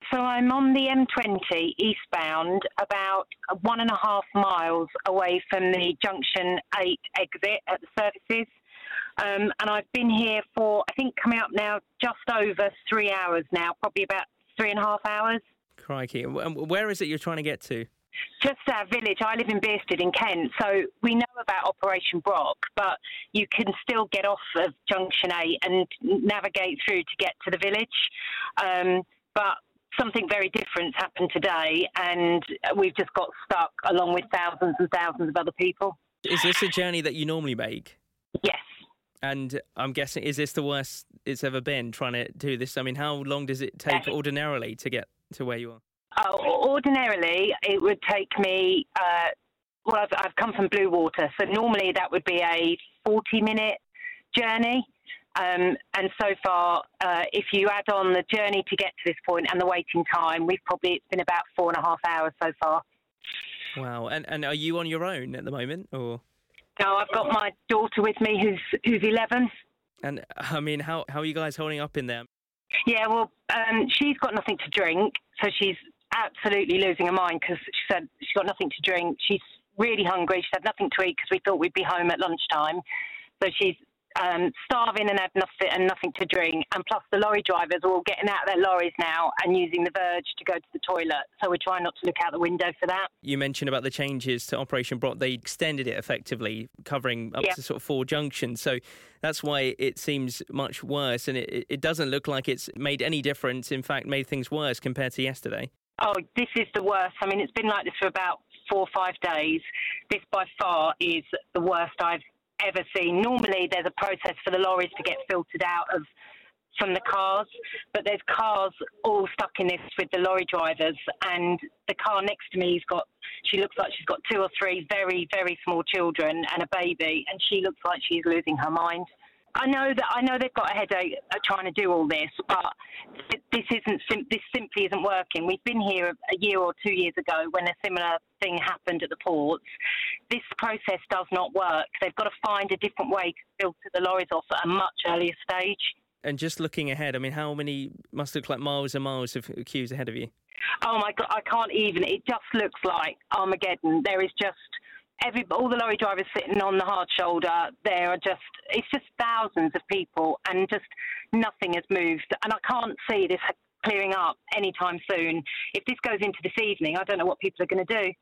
So I'm on the M20 eastbound, about 1.5 miles away from the Junction 8 exit at the services. And I've been here for, I think, coming up now just over 3 hours now, probably about 3.5 hours. Crikey. Where is it you're trying to get to? Just our village. I live in Bearsted in Kent, so we know about Operation Brock, but you can still get off of Junction 8 and navigate through to get to the village. But something very different's happened today, and we've just got stuck along with thousands and thousands of other people. Is this a journey that you normally make? Yes. And I'm guessing, is this the worst it's ever been, trying to do this? I mean, how long does it take ordinarily to get to where you are? Ordinarily, it would take me, I've come from Blue Water, so normally that would be a 40-minute journey. And so far, if you add on the journey to get to this point and the waiting time, it's been about 4.5 hours so far. Wow. And are you on your own at the moment, or? No, I've got my daughter with me who's 11. And, I mean, how are you guys holding up in there? Yeah, well, she's got nothing to drink, so she's absolutely losing her mind because she said she's got nothing to drink. She's really hungry. She's had nothing to eat because we thought we'd be home at lunchtime. So she's starving and had nothing to drink. And plus the lorry drivers are all getting out of their lorries now and using the verge to go to the toilet. So we're trying not to look out the window for that. You mentioned about the changes to Operation Brock. They extended it effectively, covering up to sort of 4 junctions. So that's why it seems much worse. And it doesn't look like it's made any difference. In fact, made things worse compared to yesterday. Oh, this is the worst. I mean, it's been like this for about 4 or 5 days. This by far is the worst I've ever seen. Normally there's a process for the lorries to get filtered out from the cars, but there's cars all stuck in this with the lorry drivers, and the car next to me she looks like she's got 2 or 3 very, very small children and a baby, and she looks like she's losing her mind. I know they've got a headache trying to do all this, but this simply isn't working. We've been here a year or 2 years ago when a similar thing happened at the ports. This process does not work. They've got to find a different way to filter the lorries off at a much earlier stage. And just looking ahead, I mean, how many must look like miles and miles of queues ahead of you? Oh my God, I can't even. It just looks like Armageddon. There is just all the lorry drivers sitting on the hard shoulder. It's just thousands of people, and just nothing has moved. And I can't see this clearing up anytime soon. If this goes into this evening, I don't know what people are going to do.